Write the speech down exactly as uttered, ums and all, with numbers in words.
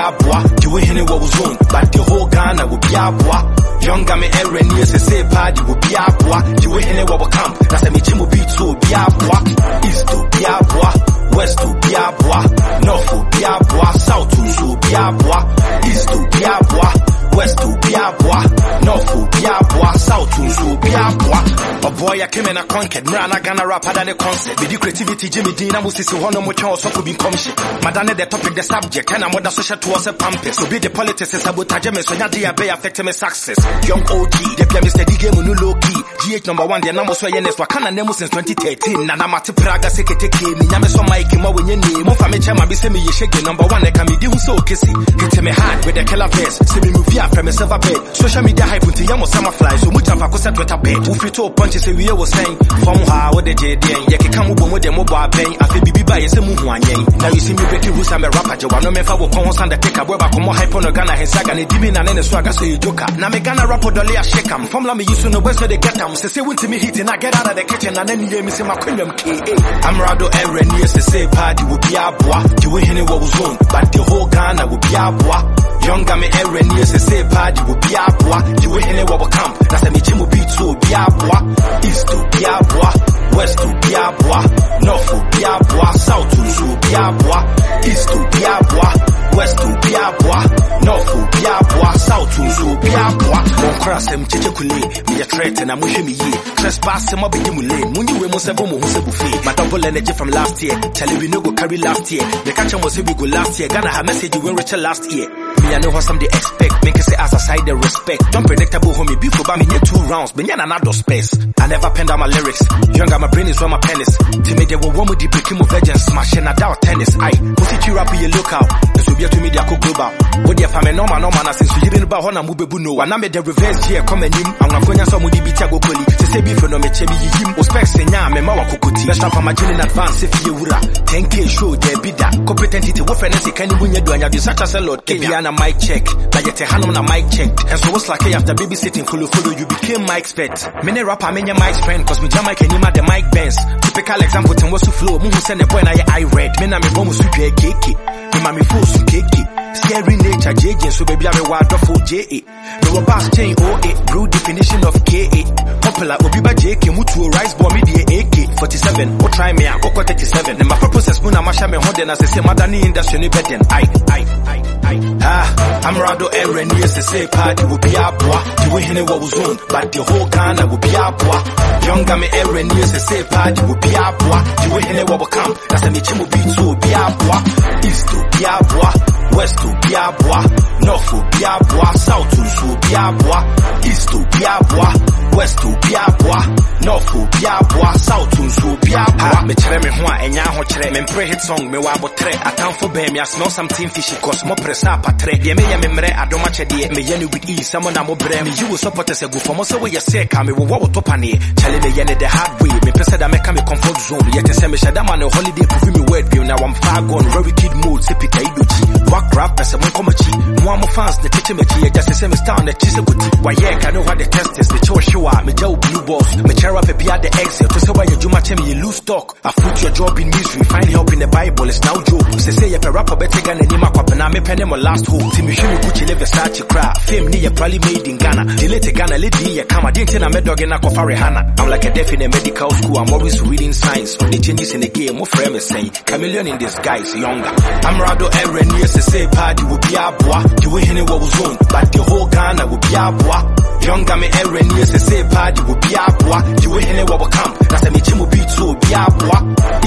biabwa. You in it was zone, but the whole Ghana will biabwa. Young Gami Aaron years a say party will biabwa. You in it was camp, that's a michimu beat to biabwa. East to biabwa, west to biabwa, north to biabwa, south to biabwa, east to biabwa, west to biabwa, north to biabwa, south to biabwa. A boy I came in a conquered, Rana Ghana rapper than a concert. With the creativity Jimmy Dean, I was see one of my chance of being commission. Madame the topic, the subject, and I'm what the social towards a pampas. So be the politics and sabotage me, so Nadia Bay affect me success. Young O G, the P M Mister D game no low key. G H number one, the number so yenes wakana nemo since twenty thirteen. Nana mati Praga seketeke, me nyame so Mike mo when you name. Mo fami chama be se me yeshege number one, they can be do so kissy. Hit me hard with the killer verse. See me move here from a silver bed. Social media hype until yamo summer fly. So much of a cosa Twitter bed. Who fit to punches say we was saying. From how what the J D N. Yaki kamu bomo de mobile bang. I feel bibi ba yese mu huanye. Now you see me breaking rules I'm a rapper. Jawa no me fa wo kon stand the take a boy back on hype on Ghana hensaga ne dibi na ne swagger so you joker. Na me Ghana rapper dolly a shake am. Formula me used to know where's where they get am. Say say when to me hitting I get out of the kitchen and then you me say my queen K A. I'm Rado Aaron years to say party will be a boy. You will hear what was on, but the whole Ghana will be a boy. Young Gami Aaron years to say party will be a boy. You will hear what will camp. That's a michimu beat to be a boy. East to be a boy, west to be a boy, north to be a boy, south to be a boy, east to be a boy, west to be a boy, north to be a boy, south to be a boy. Mon cross him cheche kule, me a threat and I'm wishing me ye. Trespass him up in mule, mun you mo sebo mo sebo fe. My double energy from last year, tell we no go carry last year. The catch him was we go last year. Ghana have message you when richer last year. Me I know what some they expect, make it say as a side the respect. Don't predictable homie, before by me near two rounds, but yeah another space. I never pen down my lyrics. Younger my brain is where my pen is. To me they will want me the breaking of virgin smashing a doubt tennis. I pussy you rap you look out. This will be to me they could global. What if I'm a normal normal since you didn't about Hona Mubebu no. And I made the reverse here coming in. I'm not going to some the beat go koli. To say before no me chemi him. Respect senya me mawa kukuti. Let's start from in advance if you wura. ten K show there be that. Competent what fancy can you win you do and you such as a lot. Kebiana mic check. But yet a hand on a mic check. And so what's like after babysitting follow follow you became my expert. Many rapper many Mike's friend cause me jam mic and you the mic bends. Typical example ten was to flow. Mu send a boy na I read. Me na me bomu su dre keke. Me ma me fo su keke. Scary nature J J so baby I'm a wild for J A. No bass chain O A. Blue definition of K A. Popular Obiba J K mutu rise boy me the A K forty-seven. What try me I go thirty-seven. And my purpose is muna masha me hoden as I say madani industry ni beden. I I I I ah I'm Rado Aaron years to say party will be a boy. You will hear what was on, but the whole Ghana will be a boy. Young Gami Aaron years to say party will be a boy. You will hear what will come. That's a michimu beat to be a boy. East to be a boy, west to be a boy, north to be a boy, south to be a boy, east to be a boy, west to be a boy, north to be a boy, south to be a boy. Me chere me ho enya ho chere me pre hit song me wa botre atamfo be me smell something fishy cause mo press na patre de me ye me mre adoma chede me ye ni with ease someone na mo bre me you support us go for mo say we ye say ka me wo wo to pane chale me ye ne the hard way me pesa da me ka me comfort zone ye te say me shada man holiday prove me word be now I'm far gone very kid mode say pita idochi walk rap pesa mo komachi mo am fans the teach me chi just say me star on the chise guti why ye ka know how the test is the show show me jaw blue balls me cheer up be at the exit to say why you juma chemi you lose stock I put your job in misery find help in the Bible it's now joke say say you rapper better than any ma kwapena me pene mo last hope timi hwe ku chile Versace cry fame ni ye probably made in Ghana delete Ghana lady ye kama didn't na me dog na kofa Rihanna I'm like a deaf in a medical school I'm always reading science the changes in the game mo frame me say chameleon in disguise younger I'm Rado Aaron years to say party will be a boy you will hear what was on but the whole Ghana will be a boy young Gami Aaron years to say party will be a boy you will hear what will come that's a michimu beat to be a boy